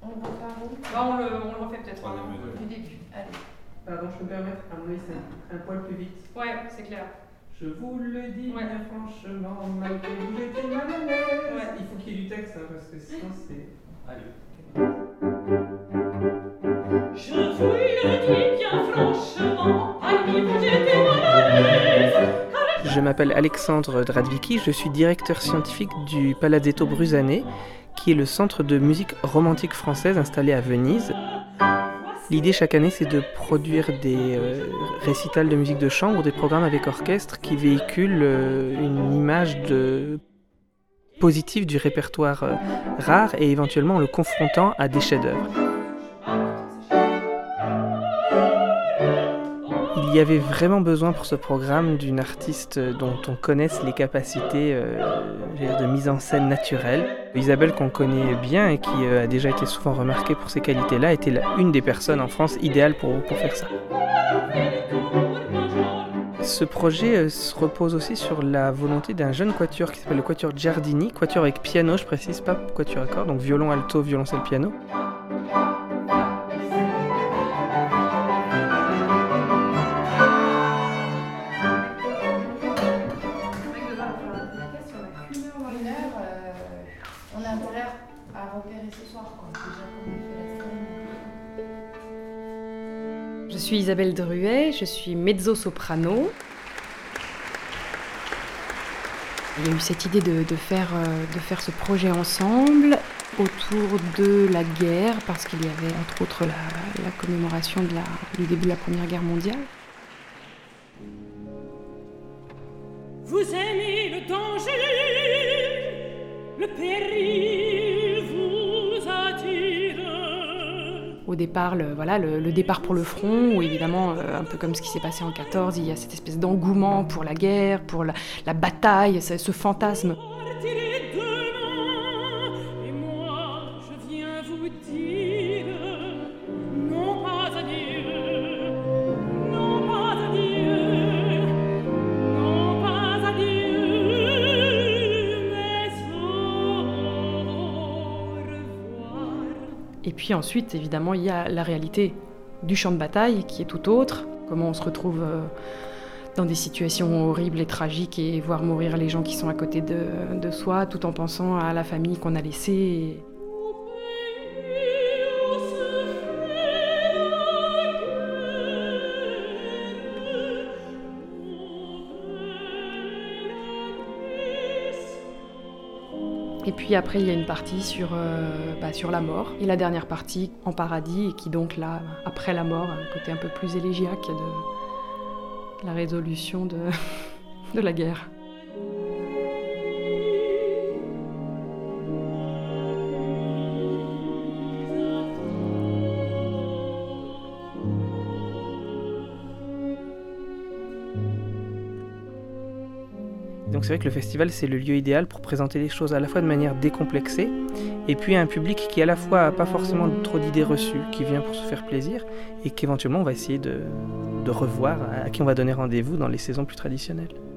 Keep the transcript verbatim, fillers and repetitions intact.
On repart où? Bah, on, le, on le refait peut-être hein, du début. Allez. Pardon, je peux me permettre, à mon avis, c'est un, un poil plus vite. Ouais, c'est clair. Je vous le dis ouais. bien franchement, malgré vous, j'étais mal à l'aise. Ouais. Il faut qu'il y ait du texte, hein, parce que sinon c'est... Allez. Je vous le dis bien franchement, malgré vous, j'étais mal à l'aise. Je m'appelle Alexandre Dradvicki, je suis directeur scientifique du Palazzetto Bruzanè, qui est le centre de musique romantique française installé à Venise. L'idée chaque année, c'est de produire des euh, récitals de musique de chambre, des programmes avec orchestre qui véhiculent euh, une image de... positive du répertoire euh, rare et éventuellement en le confrontant à des chefs-d'œuvre. Il y avait vraiment besoin pour ce programme d'une artiste dont on connaisse les capacités euh, de mise en scène naturelle. Isabelle, qu'on connaît bien et qui euh, a déjà été souvent remarquée pour ces qualités-là, était la, une des personnes en France idéales pour, pour faire ça. Ce projet euh, se repose aussi sur la volonté d'un jeune quatuor qui s'appelle le quatuor Giardini, quatuor avec piano, je précise, pas quatuor à cordes, donc violon, alto, violoncelle, piano. Je suis Isabelle Druet, je suis mezzo-soprano. Il y a eu cette idée de, de, faire, de faire ce projet ensemble autour de la guerre, parce qu'il y avait entre autres la, la commémoration de la, du début de la Première Guerre mondiale. Vous aimez le danger, le péril vous attire. Au départ, le, voilà, le, le départ pour le front, où évidemment, euh, un peu comme ce qui s'est passé en quatorze, il y a cette espèce d'engouement pour la guerre, pour la, la bataille, ce, ce fantasme. Et moi, je viens vous dire, non pas adieu, non pas adieu, non pas adieu, mais au revoir. Et puis ensuite, évidemment, il y a la réalité du champ de bataille qui est tout autre. Comment on se retrouve euh, dans des situations horribles et tragiques et voir mourir les gens qui sont à côté de, de soi, tout en pensant à la famille qu'on a laissée. Et puis après, il y a une partie sur, euh, bah, sur la mort. Et la dernière partie en paradis, et qui donc là, après la mort, a un côté un peu plus élégiaque de la résolution de, de la guerre. Donc c'est vrai que le festival, c'est le lieu idéal pour présenter les choses à la fois de manière décomplexée, et puis à un public qui à la fois n'a pas forcément trop d'idées reçues, qui vient pour se faire plaisir, et qu'éventuellement on va essayer de, de revoir, à qui on va donner rendez-vous dans les saisons plus traditionnelles.